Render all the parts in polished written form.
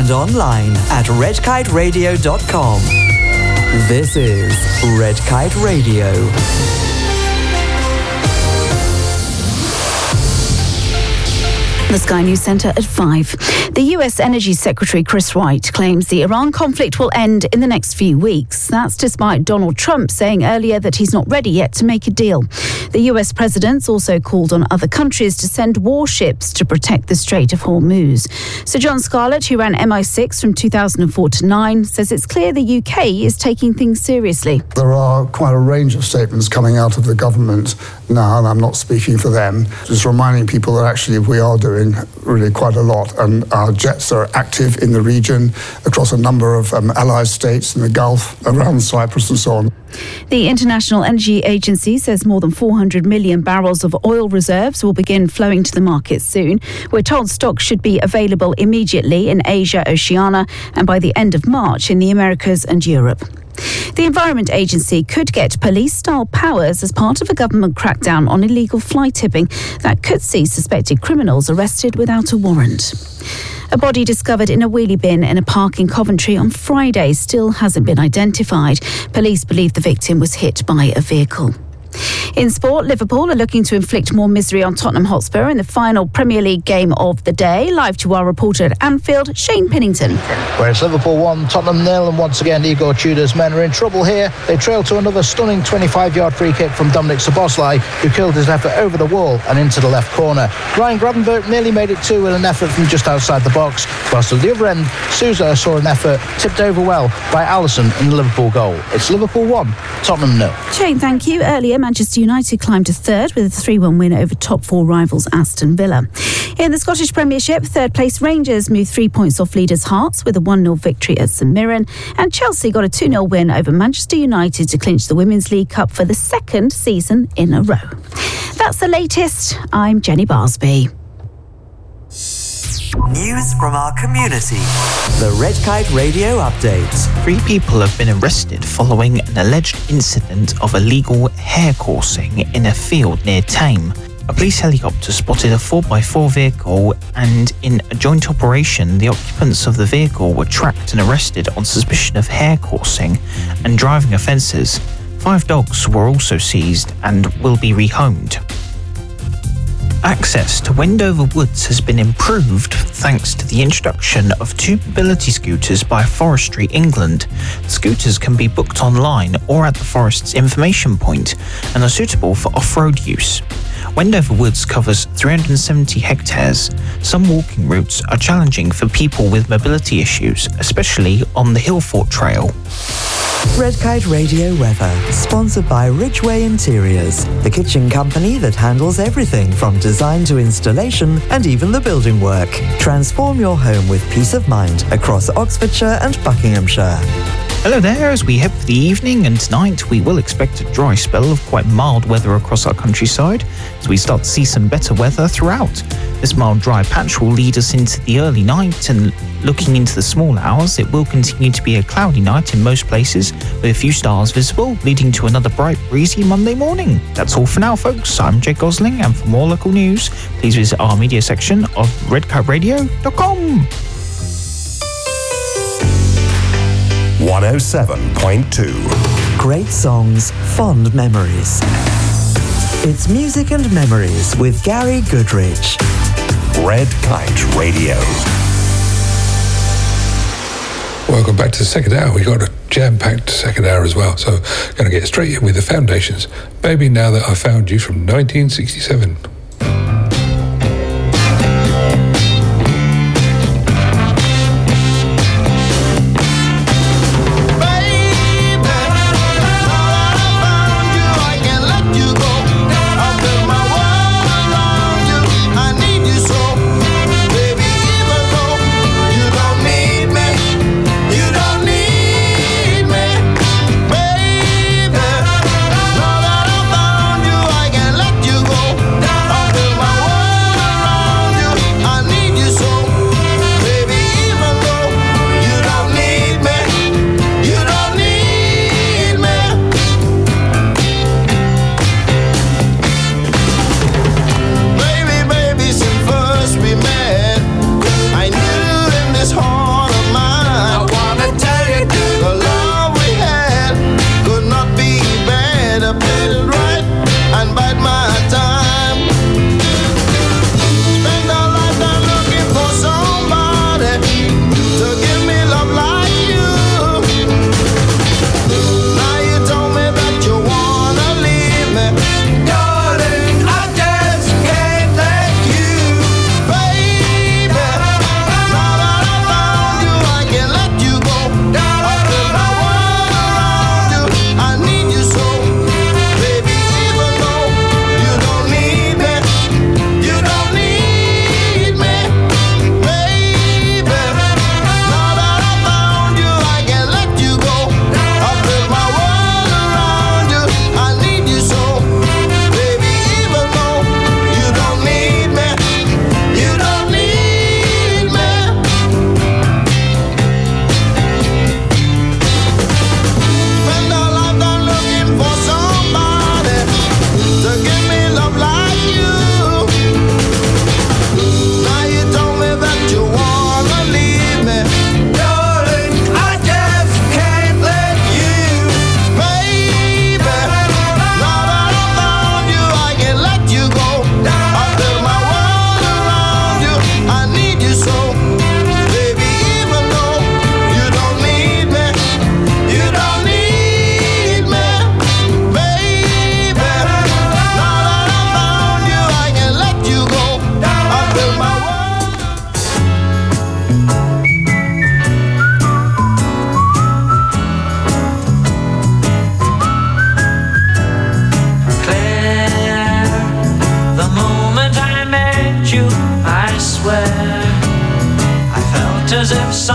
and online at redkiteradio.com. This is Red Kite Radio. The Sky News Centre at 5. The US Energy Secretary Chris Wright claims the Iran conflict will end in the next few weeks. That's despite Donald Trump saying earlier that he's not ready yet to make a deal. The US president's also called on other countries to send warships to protect the Strait of Hormuz. Sir John Scarlett, who ran MI6 from 2004 to 9, says it's clear the UK is taking things seriously. There are quite a range of statements coming out of the government now, and I'm not speaking for them, just reminding people that actually we are doing really quite a lot, and our jets are active in the region across a number of allied states in the Gulf, around Cyprus and so on. The International Energy Agency says more than 400 million barrels of oil reserves will begin flowing to the market soon. We're told stocks should be available immediately in Asia, Oceania, and by the end of March in the Americas and Europe. The Environment Agency could get police-style powers as part of a government crackdown on illegal fly tipping that could see suspected criminals arrested without a warrant. A body discovered in a wheelie bin in a park in Coventry on Friday still hasn't been identified. Police believe the victim was hit by a vehicle. In sport, Liverpool are looking to inflict more misery on Tottenham Hotspur in the final Premier League game of the day. Live to our reporter at Anfield, Shane Pennington. Where it's Liverpool 1, Tottenham 0, and once again Igor Tudor's men are in trouble here. They trail to another stunning 25-yard free kick from Dominic Szoboszlai, who killed his effort over the wall and into the left corner. Ryan Gravenberch nearly made it 2 with an effort from just outside the box, whilst at the other end, Sousa saw an effort tipped over well by Alisson in the Liverpool goal. It's Liverpool 1, Tottenham 0. Shane, thank you. Earlier, Manchester United climbed to third with a 3-1 win over top 4 rivals Aston Villa. In the Scottish Premiership, third-place Rangers moved 3 points off leaders Hearts with a 1-0 victory at St Mirren, and Chelsea got a 2-0 win over Manchester United to clinch the Women's League Cup for the second season in a row. That's the latest. I'm Jenny Barsby. News from our community. The Red Kite Radio Update. 3 people have been arrested following an alleged incident of illegal hare coursing in a field near Thame. A police helicopter spotted a 4x4 vehicle, and in a joint operation, the occupants of the vehicle were tracked and arrested on suspicion of hare coursing and driving offences. 5 dogs were also seized and will be rehomed. Access to Wendover Woods has been improved thanks to the introduction of 2 mobility scooters by Forestry England. The scooters can be booked online or at the forest's information point and are suitable for off-road use. Wendover Woods covers 370 hectares. Some walking routes are challenging for people with mobility issues, especially on the Hillfort Trail. Red Kite Radio weather, sponsored by Ridgeway Interiors, the kitchen company that handles everything from design to installation and even the building work. Transform your home with peace of mind across Oxfordshire and Buckinghamshire. Hello there, as we head for the evening, and tonight we will expect a dry spell of quite mild weather across our countryside as we start to see some better weather throughout. This mild dry patch will lead us into the early night, and looking into the small hours, it will continue to be a cloudy night in most places with a few stars visible, leading to another bright breezy Monday morning. That's all for now, folks. I'm Jake Gosling, and for more local news, please visit our media section of redkiteradio.com. 107.2. Great songs, fond memories. It's Music and Memories with Gary Goodrich. Red Kite Radio. Welcome back to the second hour. We got a jam-packed second hour as well, so going to get straight in with the Foundations. Baby, Now That I Found You from 1967. Now that I found you, I can let you go.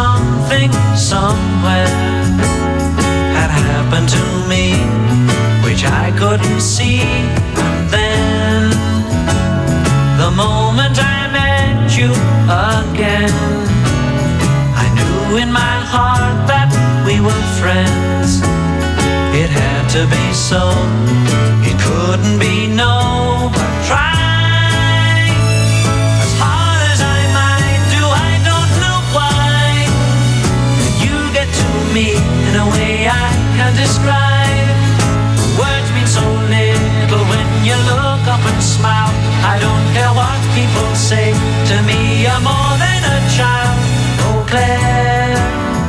something somewhere had happened to me, which I couldn't see. And then, the moment I met you again, I knew in my heart that we were friends. It had to be so, it couldn't be no, but try. As hard as I might do, I don't know why. You get to me in a way I can't describe. Words mean so little when you look up and smile. I don't care what people say, to me you're more than a child. Oh Claire,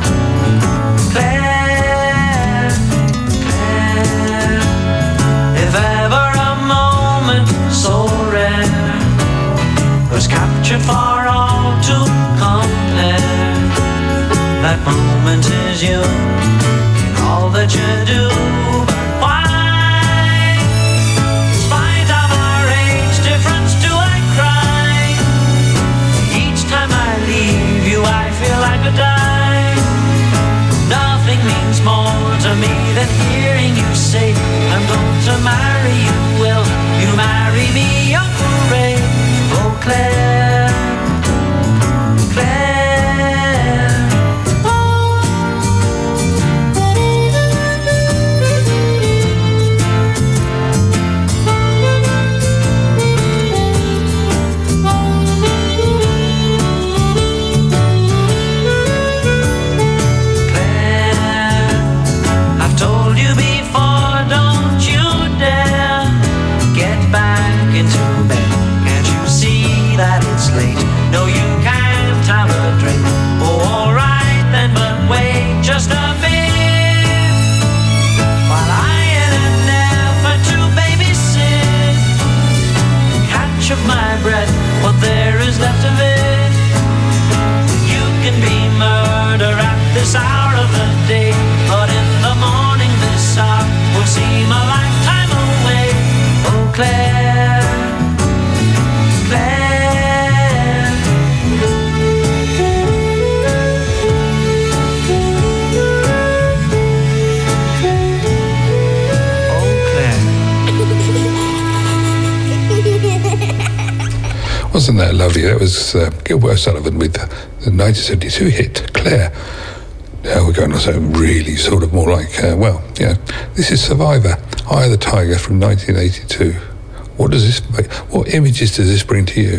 Claire, Claire. If ever a moment so rare was captured for all to compare, that moment is you in all that you do. But why, in spite of our age difference, do I cry? Each time I leave you I feel I could die. Nothing means more to me than hearing you say, I'm going to marry you. Will you marry me, Uncle Ray? Oh Claire, Claire. No, you can't have a drink. Oh, alright then, but wait just a bit, while I in an effort to babysit catch up my breath, what there is left of it. You can be murder at this hour of the day, but in the morning this hour will seem a lifetime away. Oh Claire, Claire. Wasn't that lovely? That was Gilbert O'Sullivan with the 1972 hit Claire. Now we're going on something really sort of more like, this is Survivor, Eye of the Tiger from 1982. What does this make? What images does this bring to you?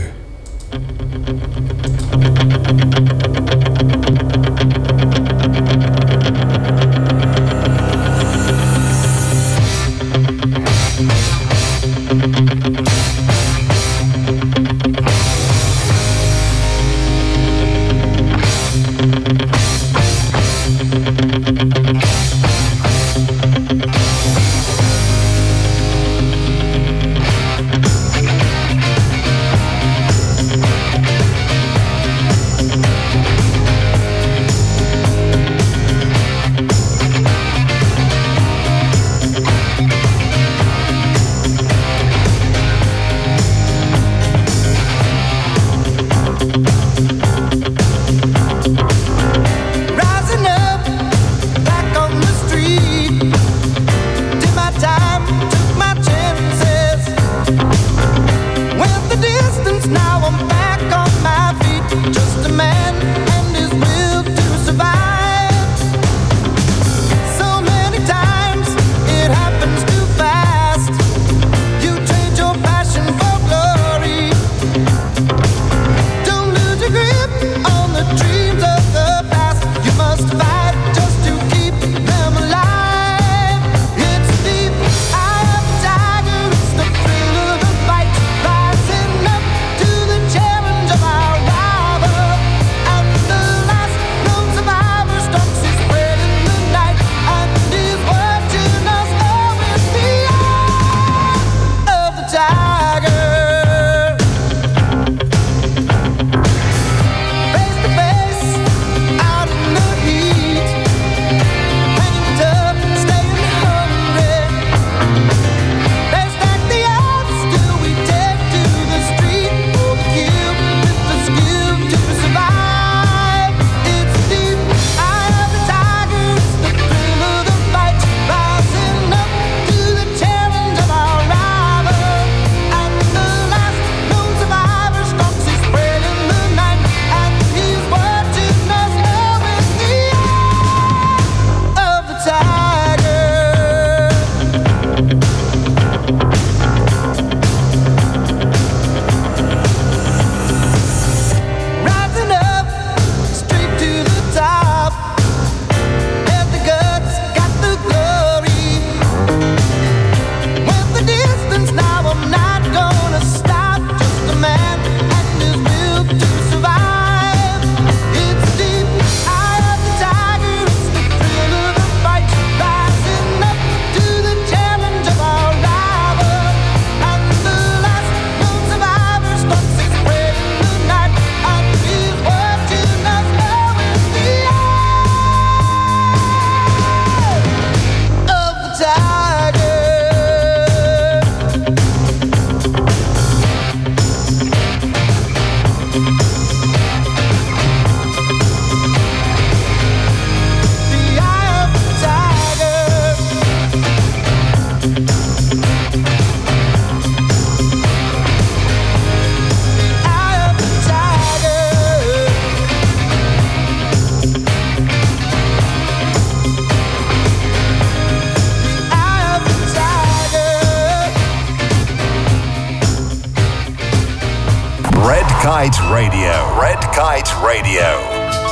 Kite Radio. Red Kite Radio.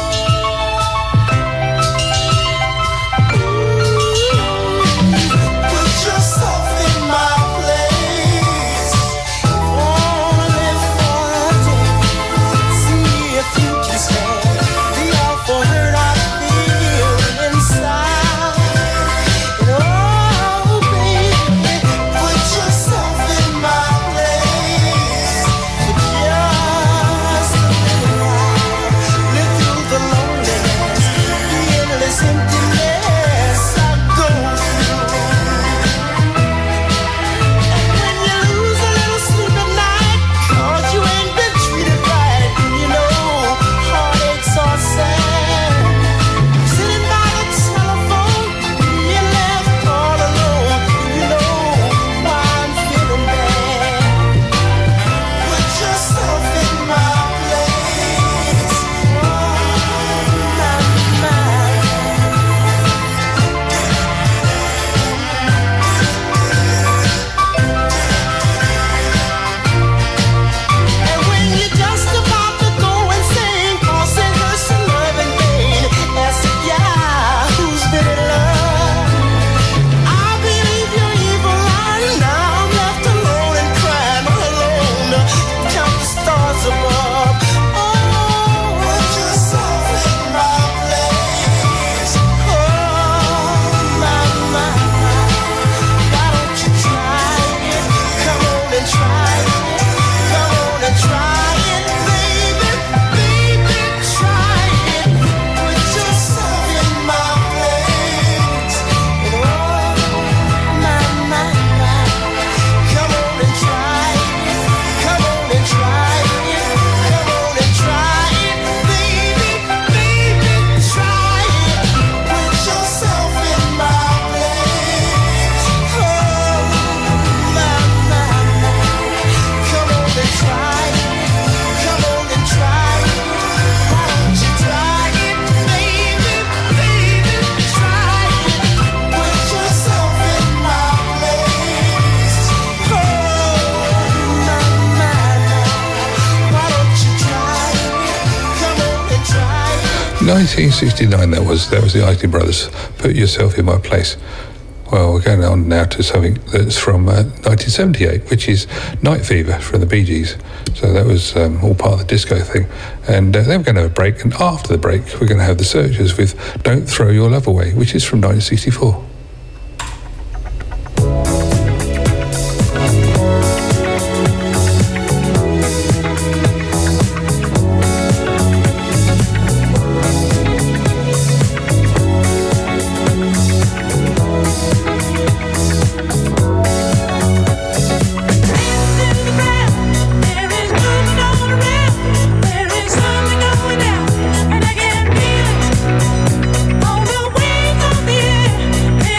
In 1969, that was the Isley Brothers. Put Yourself in My Place. Well, we're going on now to something that's from 1978, which is Night Fever from the Bee Gees. So that was all part of the disco thing. And then we're going to have a break, and after the break, we're going to have the Searchers with Don't Throw Your Love Away, which is from 1964. On the wings of the air.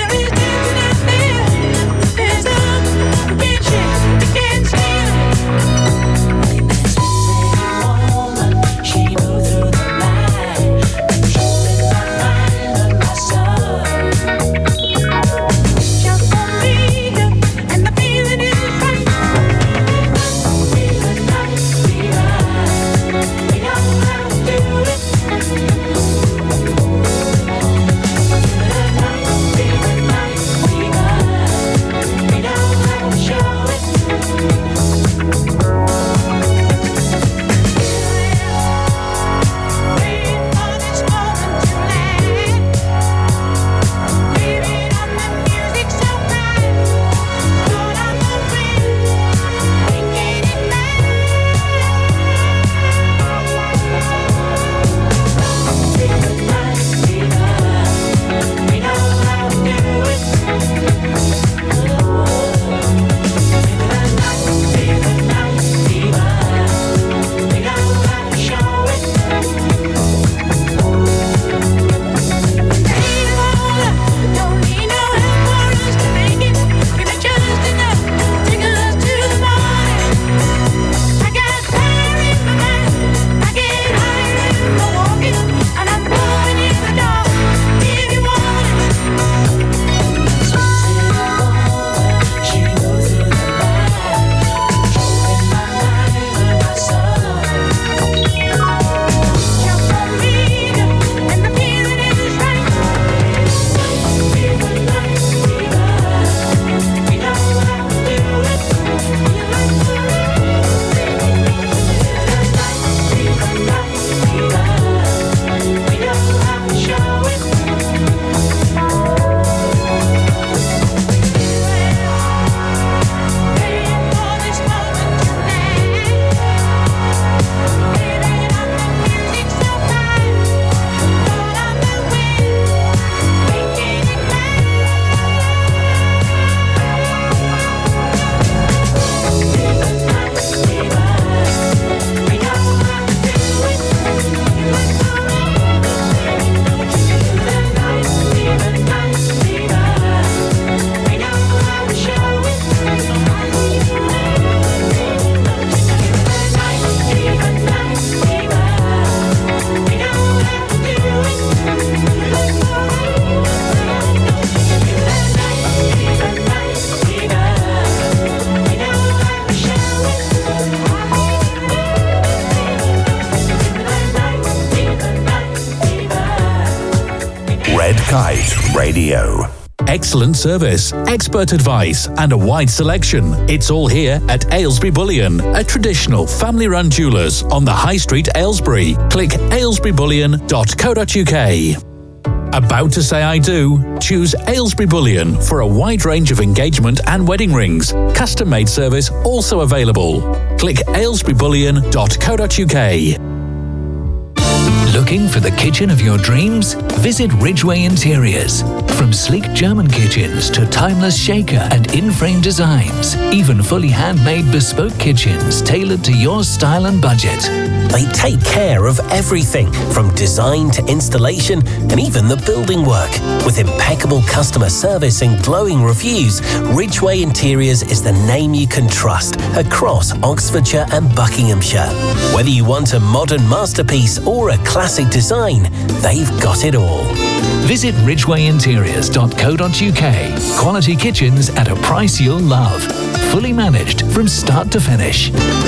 Red Kite Radio. Excellent service, expert advice, and a wide selection. It's all here at Aylesbury Bullion, a traditional family-run jewellers on the High Street, Aylesbury. Click aylesburybullion.co.uk. About to say I do? Choose Aylesbury Bullion for a wide range of engagement and wedding rings. Custom-made service also available. Click aylesburybullion.co.uk. Looking for the kitchen of your dreams? Visit Ridgeway Interiors. From sleek German kitchens to timeless shaker and in-frame designs, even fully handmade bespoke kitchens tailored to your style and budget. They take care of everything from design to installation and even the building work. With impeccable customer service and glowing reviews, Ridgeway Interiors is the name you can trust across Oxfordshire and Buckinghamshire. Whether you want a modern masterpiece or a classic design, they've got it all. Visit ridgwayinteriors.co.uk. Quality kitchens at a price you'll love. Fully managed from start to finish.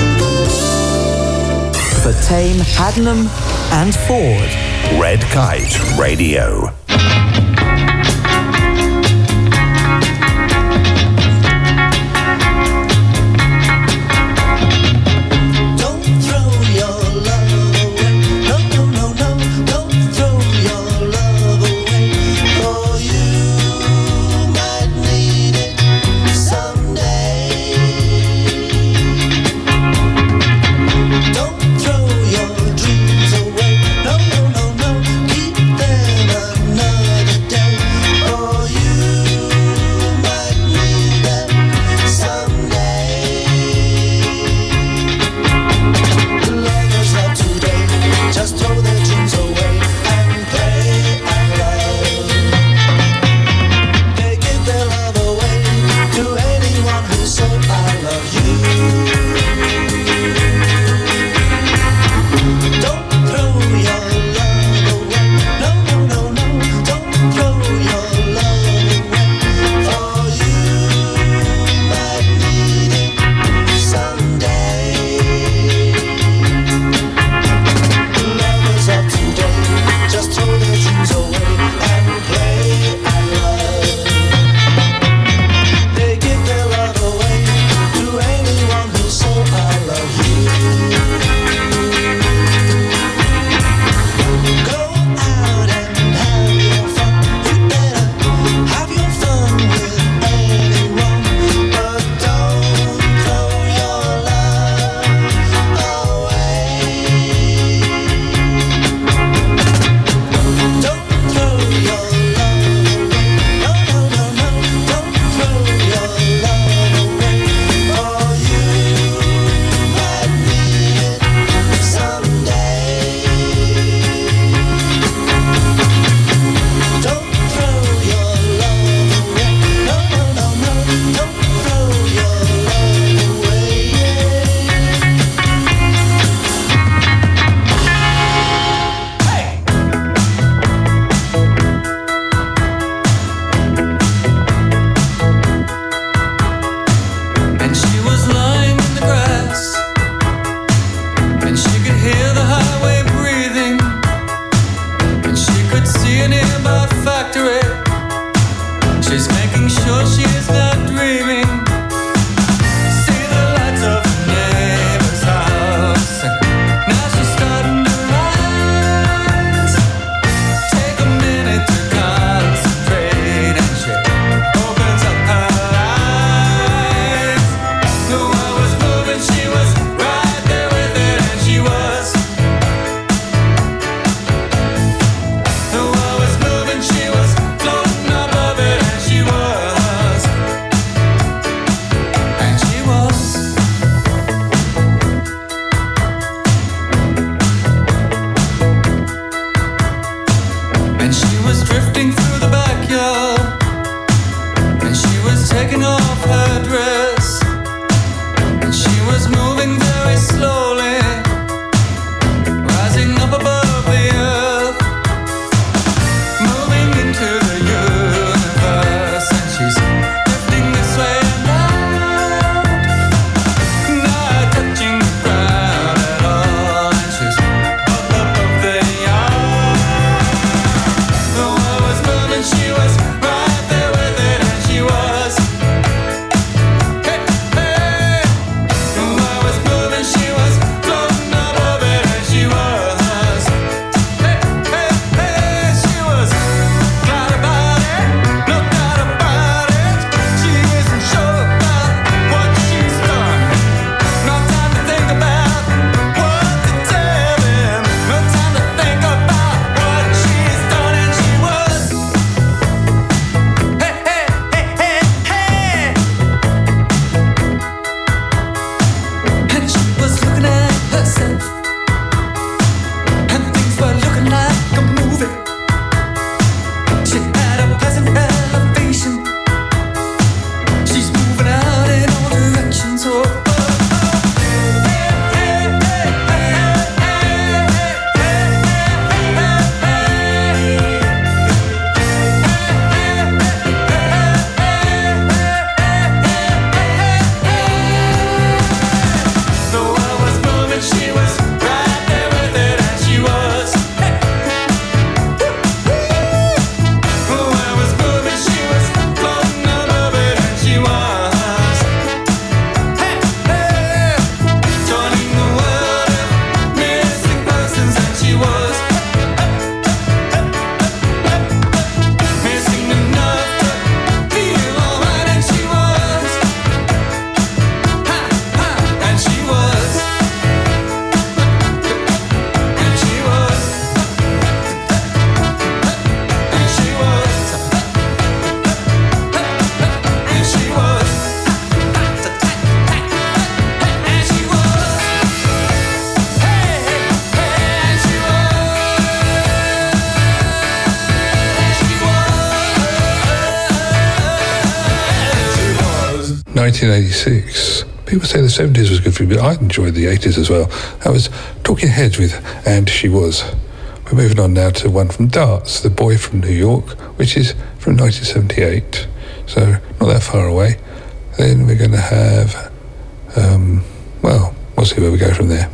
For Tame, Haddenham and Ford. Red Kite Radio. was 1986. People say the 70s was good for me, but I enjoyed the 80s as well. That was Talking Heads with And She Was. We're moving on now to one from Darts, The Boy from New York, which is from 1978, so not that far away. Then we're going to have, well, we'll see where we go from there.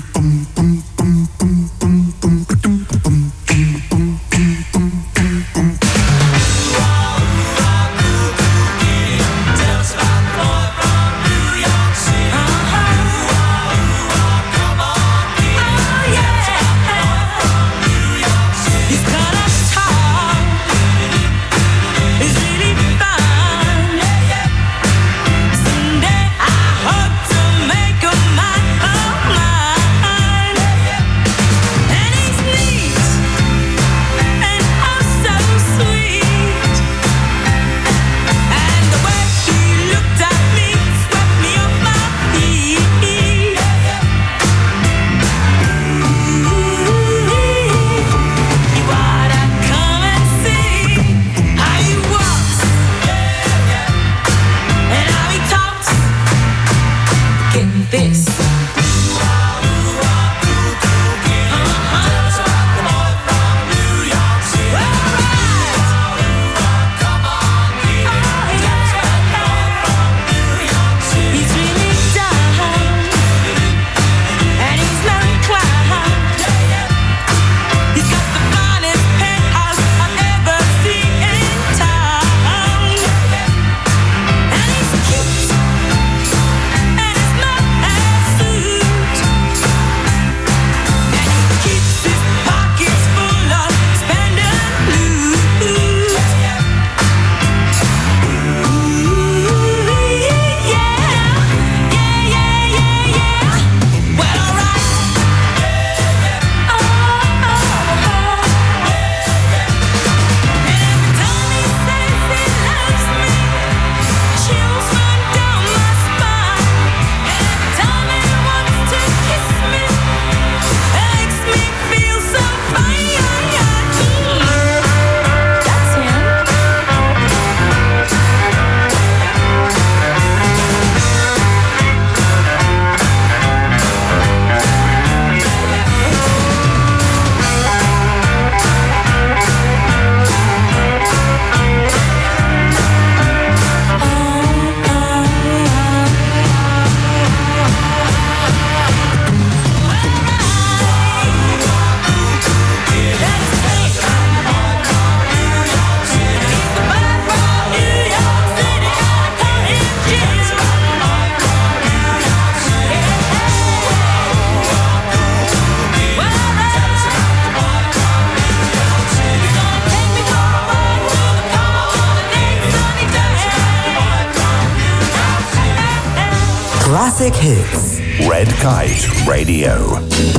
Classic Hits. Red Kite Radio.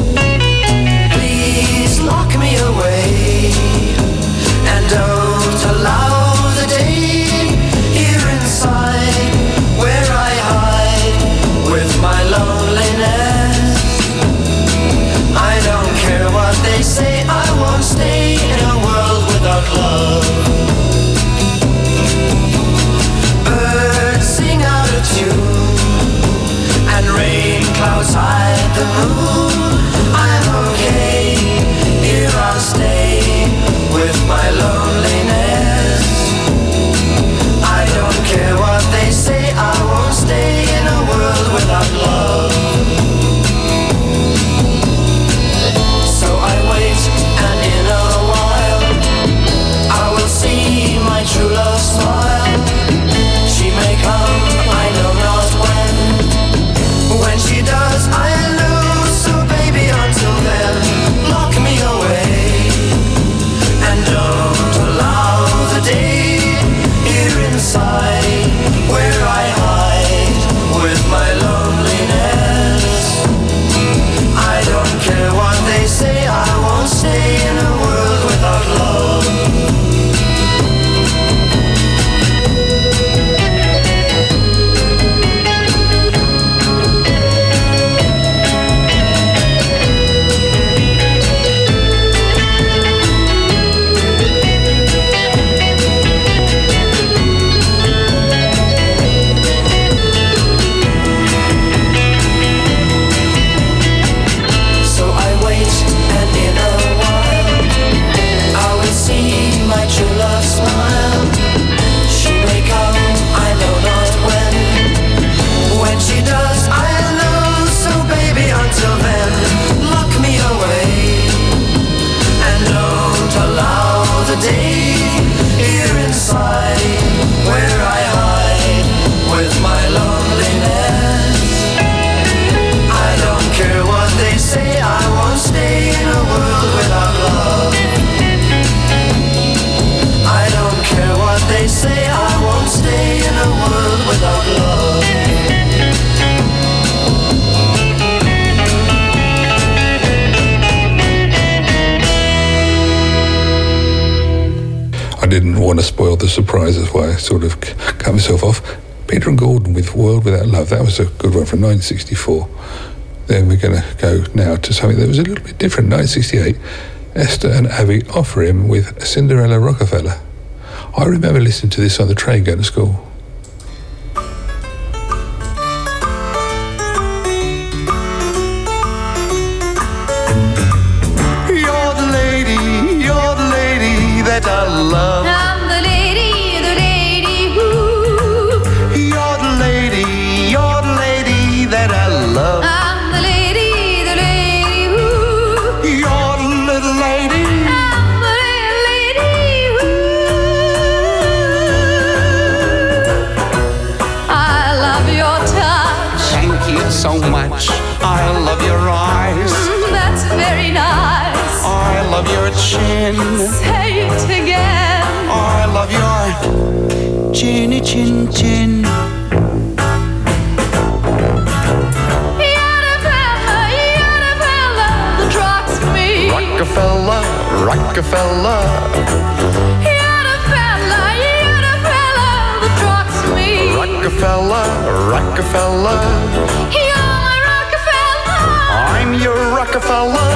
Please lock me away and don't allow the day here inside where I hide with my loneliness. I don't care what they say, I won't stay in a world without love. Birds sing out of tune and rain clouds hide the moon. the day here inside, where I hide with my loneliness. I don't care what they say, I won't stay in a world without love. I don't care what they say, I won't stay in a world without love. I didn't want to spoil the surprise, that's why I sort of cut myself off. Peter and Gordon with World Without Love, that was a good one from 1964. Then we're going to go now to something that was a little bit different. 1968, Esther and Abby offer him with Cinderella Rockefeller. I remember listening to this on the train going to school. You're the lady that I love. I'm the lady who. You're the lady that I love. I'm the lady who. You're the little lady. I'm the little lady who. I love your touch. Thank you so much. I love your eyes. That's very nice. I love your chin. Say it again. I love your chinny chin chin. You're the fella that rocks me. Rockefeller. You're the fella that rocks me. Rockefeller. You're my Rockefeller. I'm your Rockefeller.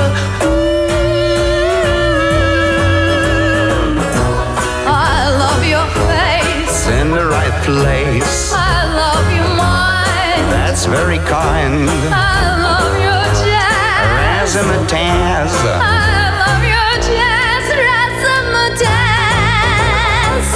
I love your face. In the right place. I love your mind. That's very kind. I love your jazz. Razzmatazz. I love your jazz. Razzmatazz.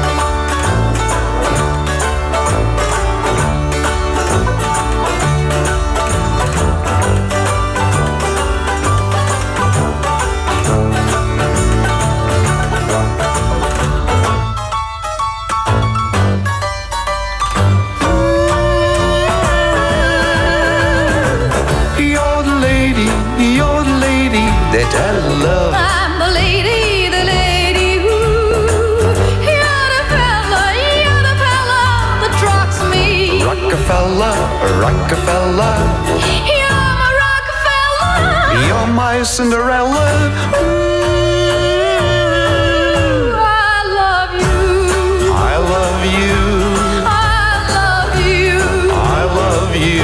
You're the lady that I love. I'm the lady who. You're the fella that rocks me. Rockefeller. You're my Rockefeller. You're my Cinderella. Ooh, I love you. I love you. I love you. I love you.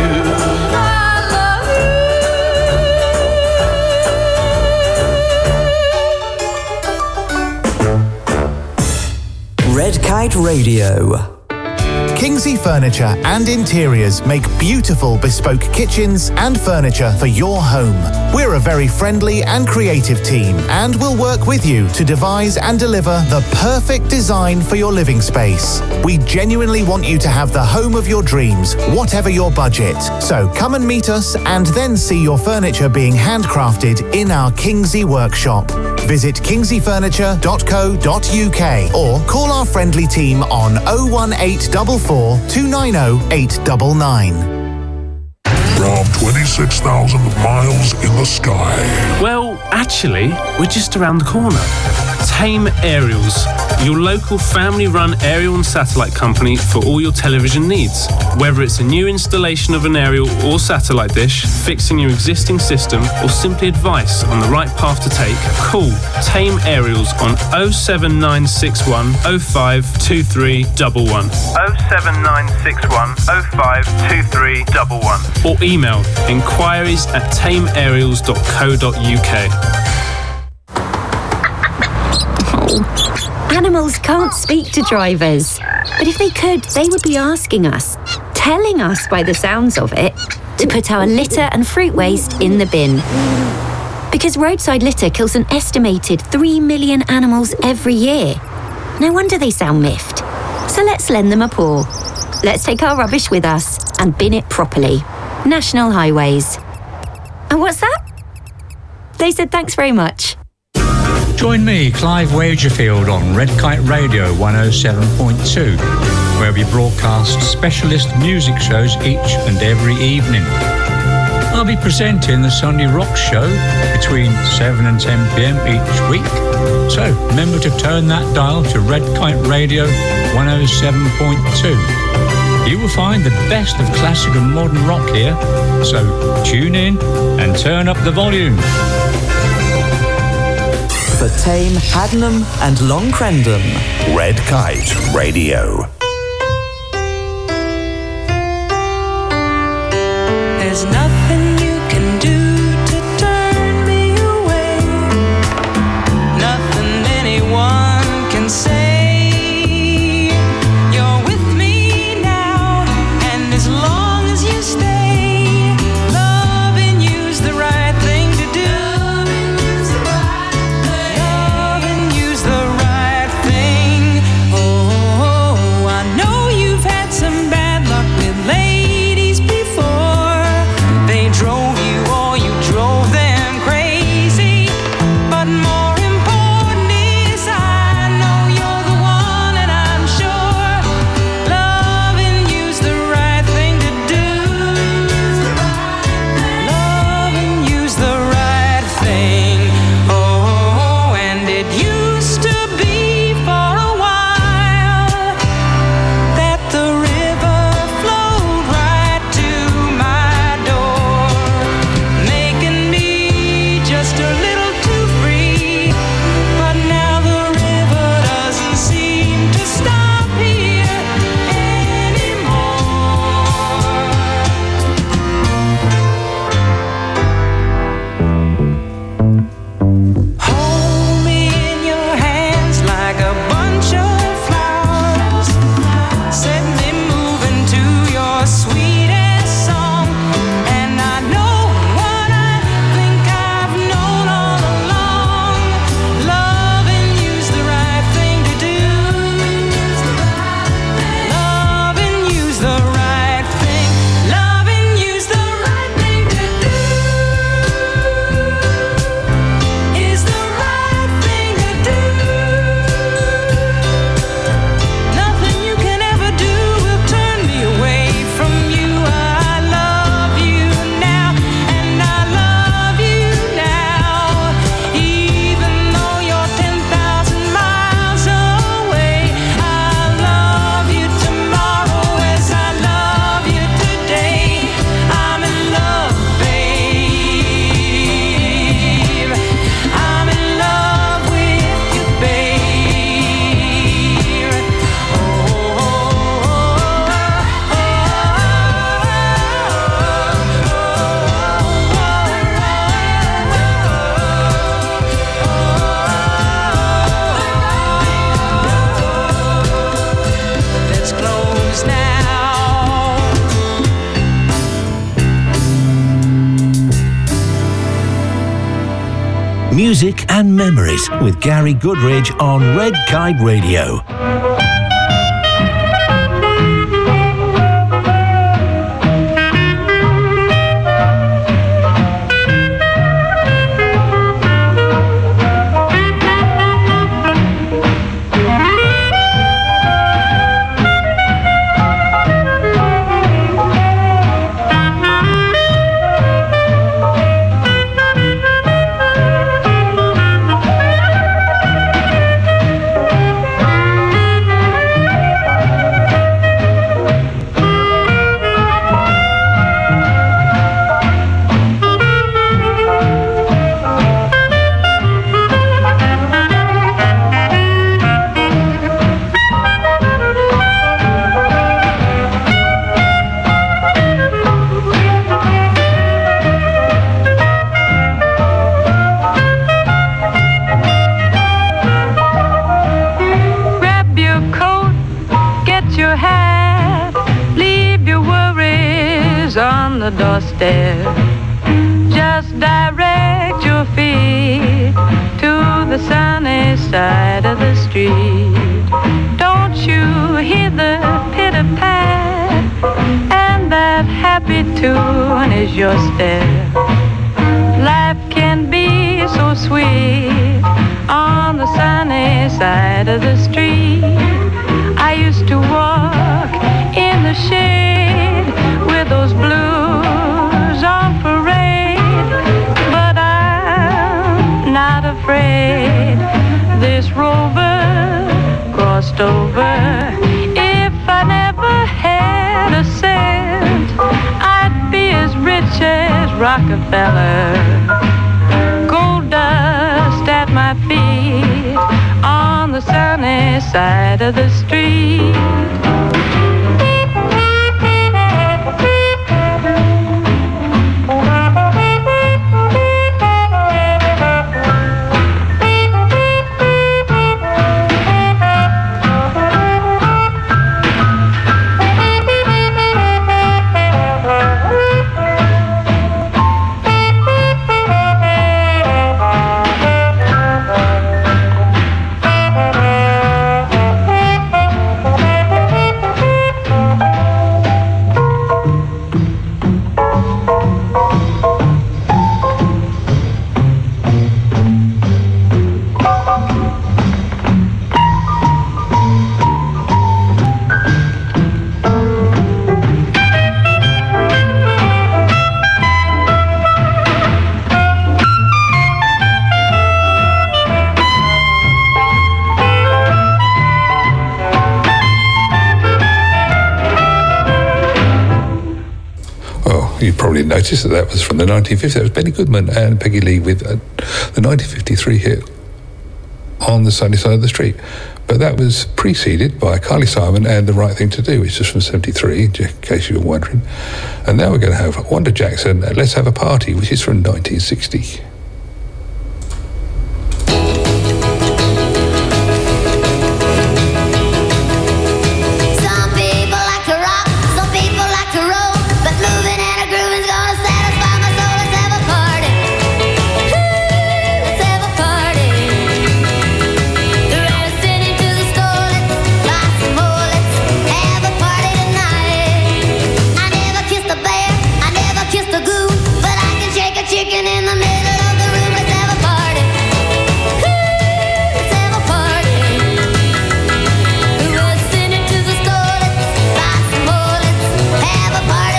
Red Kite Radio. Kingsley Furniture and Interiors make beautiful bespoke kitchens and furniture for your home. We're a very friendly and creative team and will work with you to devise and deliver the perfect design for your living space. We genuinely want you to have the home of your dreams, whatever your budget. So come and meet us and then see your furniture being handcrafted in our Kingsley workshop. Visit kingsleyfurniture.co.uk or call our friendly team on 01844 290 899. From 26,000 miles in the sky. Well, actually, we're just around the corner. Tame Aerials, your local family-run aerial and satellite company for all your television needs. Whether it's a new installation of an aerial or satellite dish, fixing your existing system, or simply advice on the right path to take, call Tame Aerials on 07961 052311. 07961 052311. Or email inquiries@tameaerials.co.uk. Animals can't speak to drivers, but if they could, they would be asking us, telling us by the sounds of it, to put our litter and fruit waste in the bin. Because roadside litter kills an estimated 3 million animals every year. No wonder they sound miffed. So let's lend them a paw. Let's take our rubbish with us and bin it properly. National Highways. And what's that? They said thanks very much. Join me, Clive Wagerfield, on Red Kite Radio 107.2, where we broadcast specialist music shows each and every evening. I'll be presenting the Sunday Rock Show between 7 and 10 p.m. each week. So remember to turn that dial to Red Kite Radio 107.2. You will find the best of classic and modern rock here. So tune in and turn up the volume. For Tame, Haddenham and Long Crendon, Red Kite Radio. There's nothing you can do to turn me away. Nothing anyone can say. You're with me now, and as long as you stay, loving you's the right thing to do. Loving you's the right thing. Oh, I know you've had some bad luck with ladies before. They drove you or you drove them crazy. But more important is I know you're the one, and I'm sure loving you's the right thing to do. Loving you's the right thing. Oh, and it used to be for a while that the river flowed right to my door, making me just a little too free. But now the river doesn't seem to stop here anymore. Hold me in your hands like a bunch of flowers. Set me moving to your sweetest song. And I know what I think I've known all along. Loving you's the right thing to do. Loving you's the right thing. Loving you's the right thing to do. Is the right thing to do. Nothing you can ever do will turn me away from you. I love you now, and I love you now. Even though you're 10,000 miles away, I love you tomorrow as I love you today. I'm in love, babe. I'm in love with you, babe. Let's close now. Music and memories with Gary Goodridge on Red Kite Radio. Grab your coat, get your hat, leave your worries on the doorstep. Just direct your feet to the sunny side of the street. Don't you hear the pitter-pat? And that happy tune is your step. Life can be so sweet on the sunny side of the street. I used to walk in the shade with those blues on parade, but I'm not afraid. This rover crossed over. If I never had a cent, I'd be as rich as Rockefeller. Gold dust at my feet on the sunny side of the street. You probably noticed that was from the 1950s. That was Benny Goodman and Peggy Lee with the 1953 hit On the Sunny Side of the Street. But that was preceded by Carly Simon and The Right Thing to Do, which is from 73, in case you were wondering. And now we're going to have Wanda Jackson, Let's Have a Party, which is from 1960. Chicken in the middle of the room, let's have a party. Let's have a party. We're sitting to the store, let's buy some more, let's have a party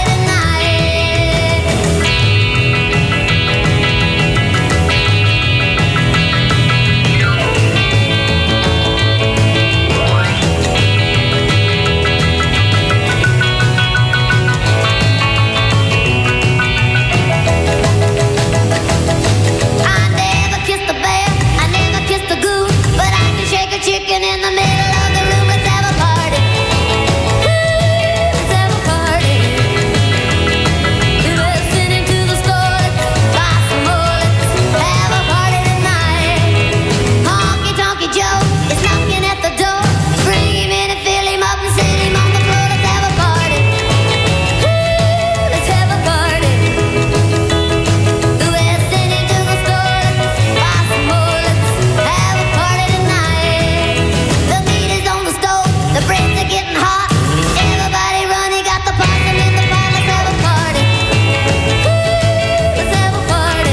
chicken in the middle of the room, let's have a party. Let's have a party. We're sitting to the store, let's buy some more, let's have a party tonight. Honky Tonky Joe is knocking at the door. Bring him in and fill him up and sit him on the floor. Let's have a party. Let's have a party. We're sitting to the store, let's buy some more, let's have a party tonight. The meat is on the stove, the breads are getting hot. Everybody running, got the possum in the pot. Let's have a party. Let's have a party.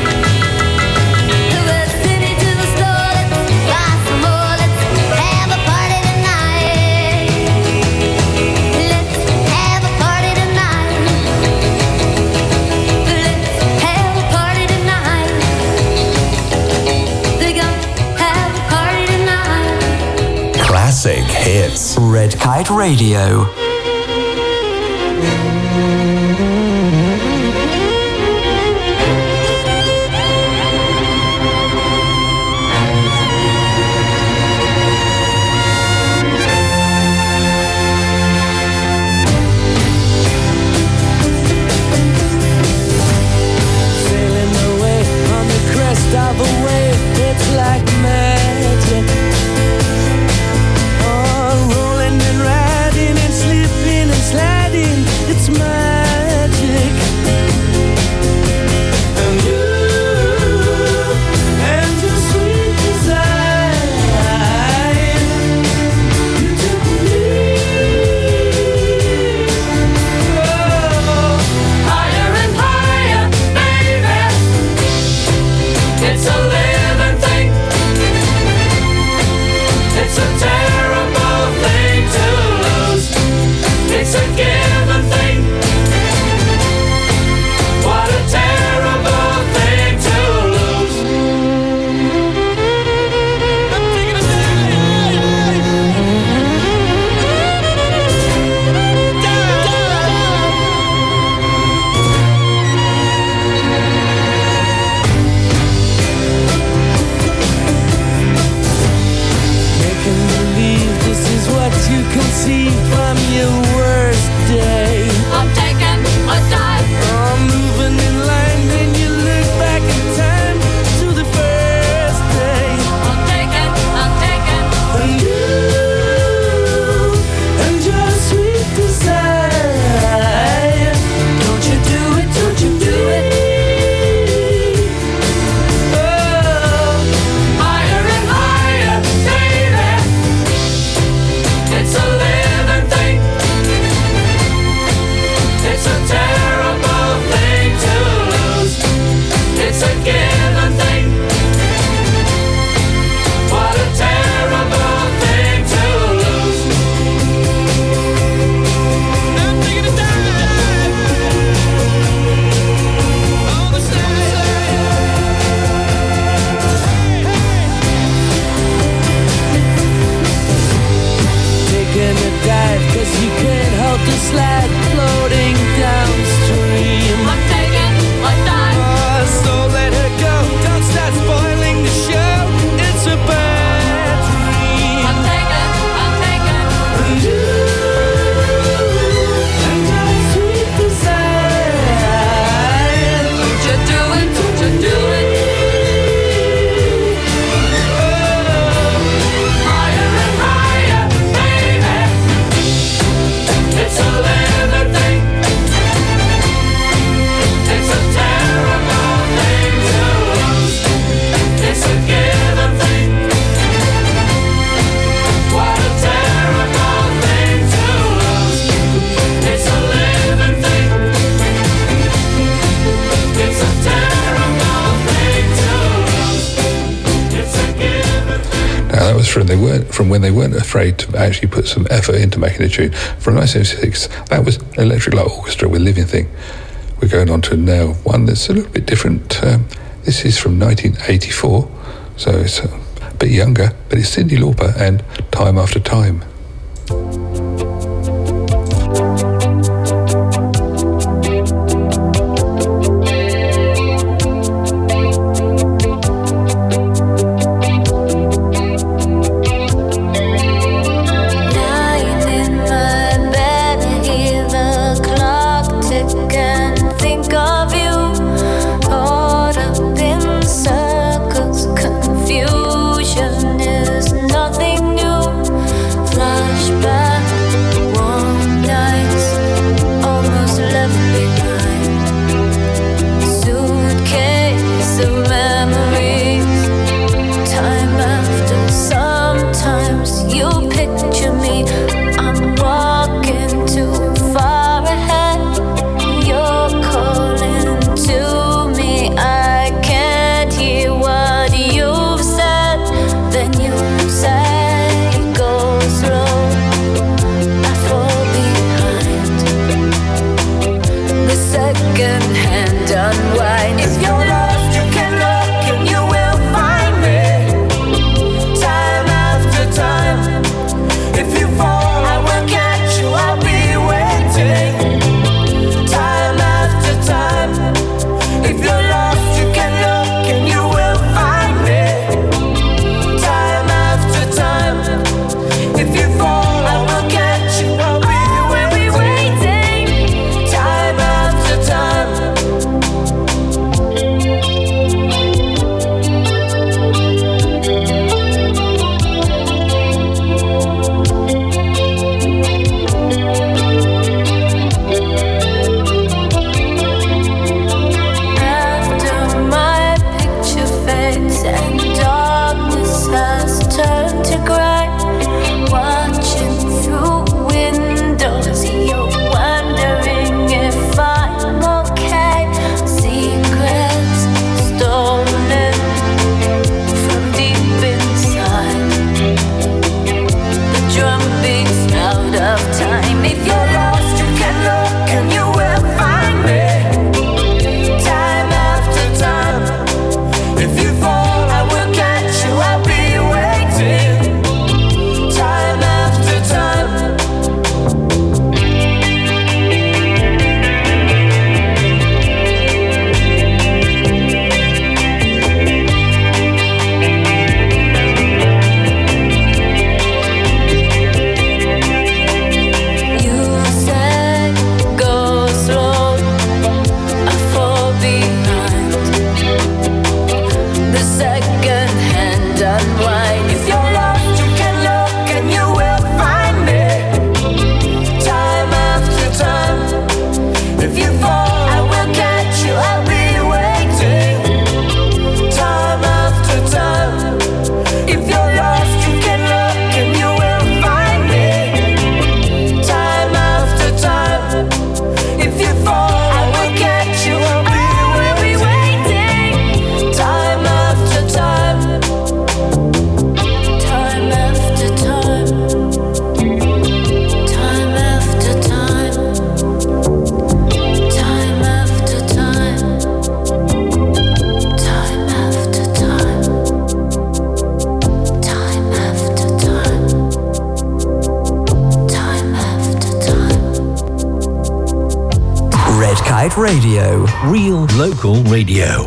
We're sitting to the store, let's buy some more, let's have a party tonight. Let's have a party tonight. Let's have a party tonight. They're gonna have a party tonight. Classic hits. Red Kite Radio. Sailing away on the crest of a wave, it's like magic. Oh, rolling and riding and slipping and sliding, it's magic. from when they weren't afraid to actually put some effort into making a tune. From 1976, that was Electric Light Orchestra with Living Thing. We're going on to now one that's a little bit different. This is from 1984, so it's a bit younger, but it's Cyndi Lauper and Time After Time. Confusion is nothing new. Kite Radio. Real local radio.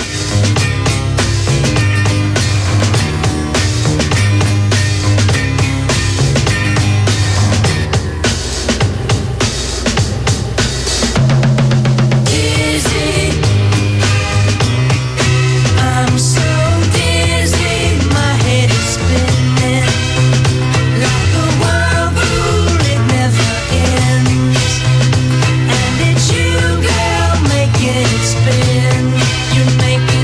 Make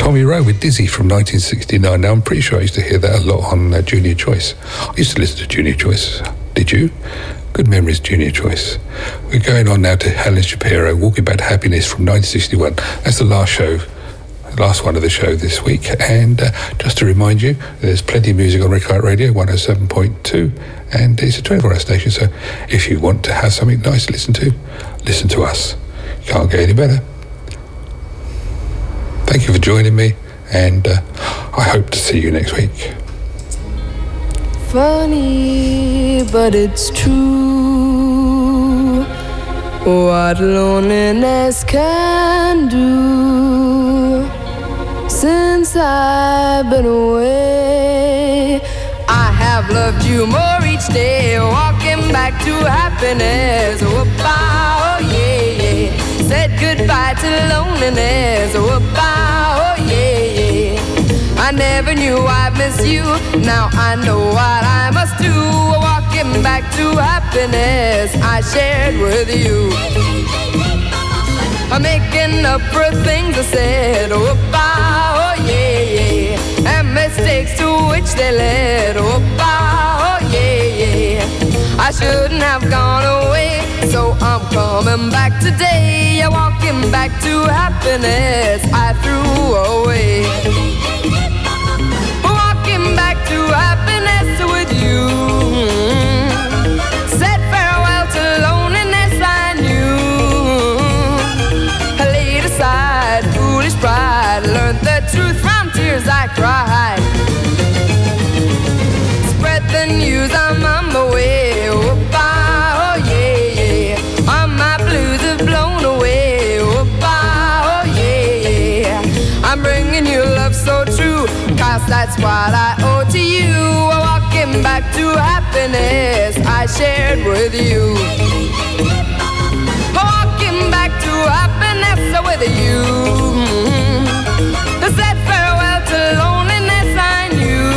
Tommy Rowe with Dizzy from 1969. Now, I'm pretty sure I used to hear that a lot on Junior Choice. I used to listen to Junior Choice. Did you? Good memories, Junior Choice. We're going on now to Helen Shapiro, Walking Back to Happiness from 1961. That's the last one of the show this week. And just to remind you, there's plenty of music on Red Kite Radio 107.2, and it's a 24-hour station, so if you want to have something nice to listen to us. You can't get any better. Thank you for joining me, and I hope to see you next week. Funny, but it's true what loneliness can do. Since I've been away, I have loved you more each day, walking back to happiness. Oh, yeah, yeah. Said goodbye to loneliness. Oh, yeah, yeah. I never knew I'd miss you. Now I know what I must do. Walking back to happiness I shared with you. I'm making up for things I said. Oh, yeah, yeah. And mistakes to which they led. Oh, yeah, yeah. I shouldn't have gone away, so I'm coming back today. Walking back to happiness I threw away. Walking back to happiness with you. Said farewell to loneliness I knew. I laid aside foolish pride, learned the truth from tears I cried. Spread the news, I'm on my way. Oh, yeah, yeah. All my blues have blown away. Oh, yeah, yeah. I'm bringing you love so true, 'cause that's what I owe to you. Walking back to happiness I shared with you. Walking back to happiness with you. I said farewell to loneliness I knew.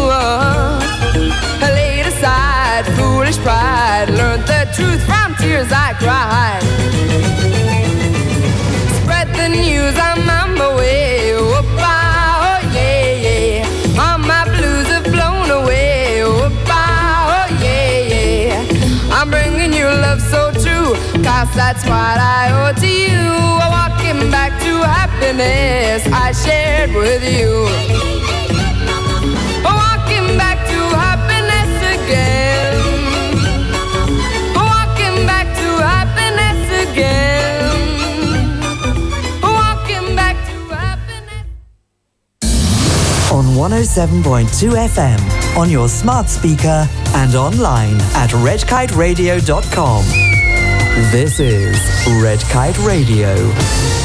I laid aside foolish pride, learned the truth from tears I cried. Spread the news, I'm on my way. Oh, yeah, yeah. All my blues have blown away. Oh, yeah, yeah. I'm bringing you love so true, 'cause that's what I owe to you. Walking back to happiness I shared with you. Walking back to happiness again. Walking back to happiness again. Walking back to happiness. On 107.2 FM, on your smart speaker and online at redkiteradio.com. This is Red Kite Radio.